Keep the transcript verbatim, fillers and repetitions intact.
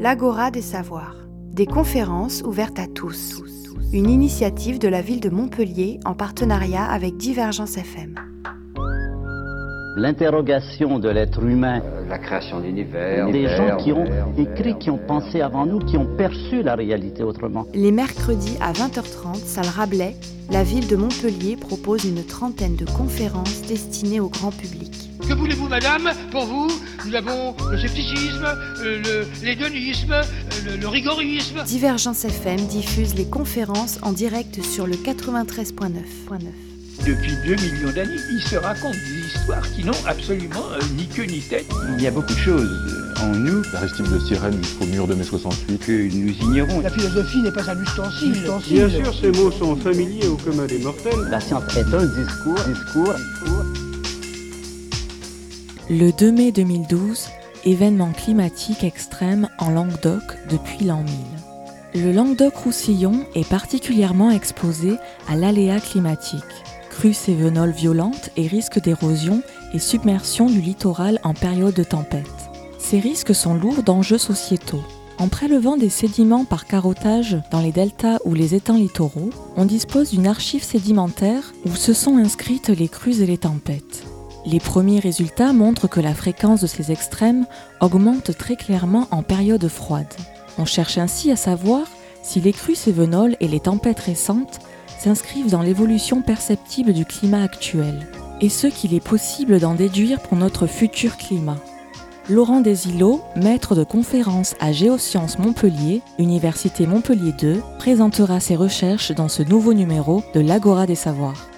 L'Agora des Savoirs, des conférences ouvertes à tous. Une initiative de la ville de Montpellier en partenariat avec Divergence F M. L'interrogation de l'être humain, euh, la création d'univers, des univers, gens qui ont univers, écrit, univers, qui ont pensé avant nous, qui ont perçu la réalité autrement. Les mercredis à vingt heures trente, salle Rabelais, la ville de Montpellier propose une trentaine de conférences destinées au grand public. Que voulez-vous, madame? Pour vous, nous avons le scepticisme, euh, le, l'hédonisme, euh, le, le rigorisme. Divergence F M diffuse les conférences en direct sur le quatre-vingt-treize neuf. Depuis deux millions d'années, ils se racontent des histoires qui n'ont absolument euh, ni queue ni tête. Il y a beaucoup de choses en nous, L'aristide de Cyrène jusqu'au mur de mai soixante-huit, que nous ignorons. La philosophie n'est pas un ustensile. ustensile. Bien sûr, ces mots sont familiers au commun des mortels. La science est un discours, discours, discours. Le deux mai deux mille douze, événement climatique extrême en Languedoc depuis l'an mille. Le Languedoc-Roussillon est particulièrement exposé à l'aléa climatique. Crues cévenoles violentes et risques d'érosion et submersion du littoral en période de tempête. Ces risques sont lourds d'enjeux sociétaux. En prélevant des sédiments par carottage dans les deltas ou les étangs littoraux, on dispose d'une archive sédimentaire où se sont inscrites les crues et les tempêtes. Les premiers résultats montrent que la fréquence de ces extrêmes augmente très clairement en période froide. On cherche ainsi à savoir si les crues cévenoles et les tempêtes récentes s'inscrivent dans l'évolution perceptible du climat actuel, et ce qu'il est possible d'en déduire pour notre futur climat. Laurent Desilot, maître de conférence à Géosciences Montpellier, Université Montpellier deux, présentera ses recherches dans ce nouveau numéro de l'Agora des Savoirs.